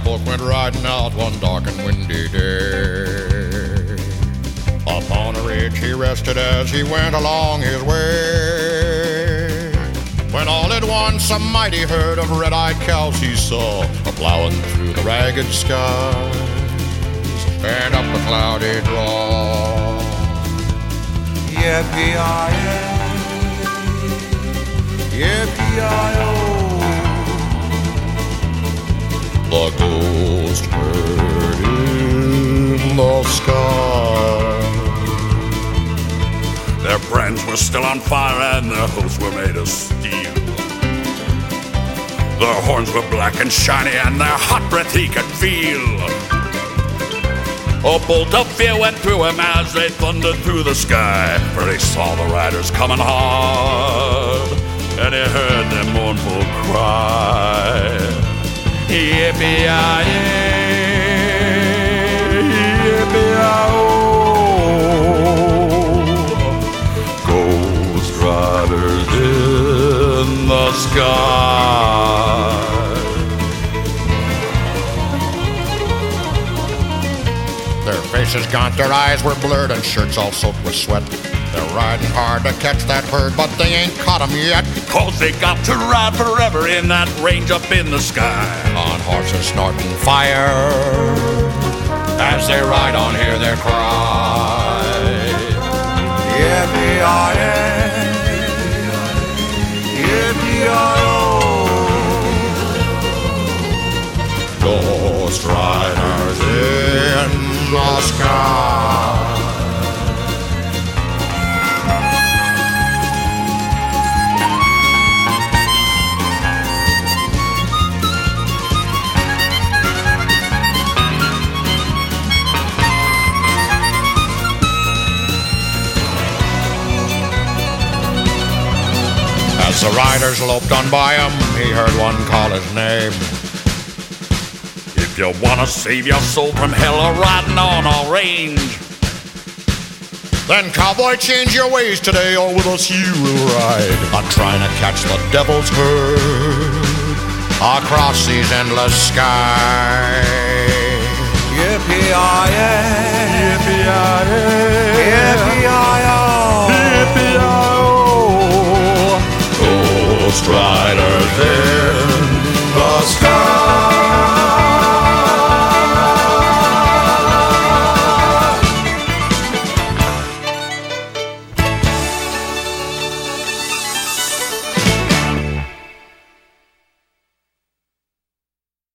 both went riding out one dark and windy day. Upon a ridge he rested as he went along his way, when all at once a mighty herd of red-eyed cows he saw a-plowing through the ragged skies and up a cloudy draw. Yippee-yi-yi, yippee-yi-yo. The ghost herd in the sky. Their brands were still on fire and their hooves were made of steel. Their horns were black and shiny and their hot breath he could feel. A bolt of fear went through him as they thundered through the sky, for he saw the riders coming hard and he heard their mournful cry. Yippee-yi-yi, yippee-yi-oh. Ghost riders in the sky. Their faces gaunt, their eyes were blurred, and shirts all soaked with sweat. They're riding hard to catch that herd, but they ain't caught 'em yet. 'Cause they got to ride forever in that range up in the sky. On horses snorting fire, as they ride on, hear their cry. Yippee-yi-yi, yippee-yi-yo. Ghost riders in the sky. As the riders loped on by him, he heard one call his name. If you wanna save your soul from hell or riding on a range, then cowboy, change your ways today, or with us you will ride. I'm trying to catch the devil's herd across these endless skies. Yippee-yi-yi, Yippee-yi-yi, yippee-yi-yo. yippee-yi-oh. Ghost riders in the sky.